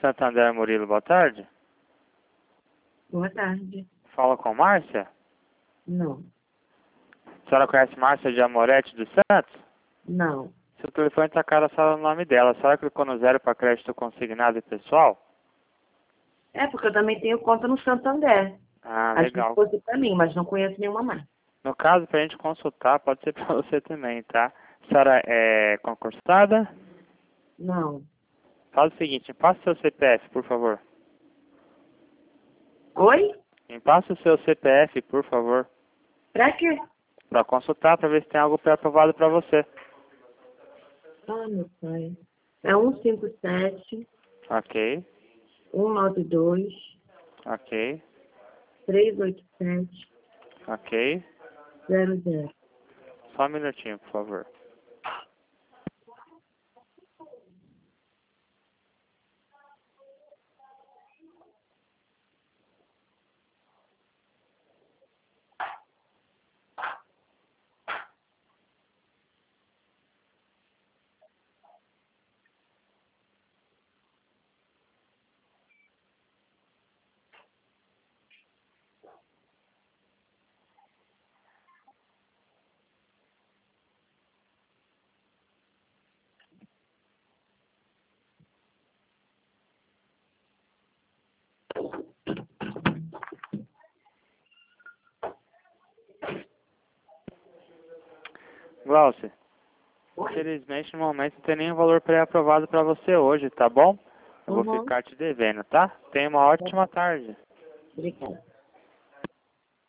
Santander Murilo, boa tarde. Boa tarde. Fala com Márcia? Não. A senhora conhece Márcia de Amorete dos Santos? Não. Seu telefone está cadastrado no nome dela. A senhora clicou no 0 para crédito consignado e pessoal? É porque eu também tenho conta no Santander. Ah, Acho que legal. fosse pra mim, mas não conheço nenhuma mais. No caso, para a gente consultar, pode ser para você também, tá? A senhora é concursada? Não. Faz o seguinte, me passa o seu CPF, por favor. Oi? Me passa o seu CPF, por favor. Pra quê? Para consultar, para ver se tem algo pré-aprovado para você. Ah, meu pai. É 157 Ok, 192 ok, 387 ok. 00. Só um minutinho, por favor. Glaucia, infelizmente no momento não tem nenhum valor pré-aprovado para você hoje, tá bom? Eu vou Uhum. ficar te devendo, tá? Tenha uma ótima tarde. Obrigada.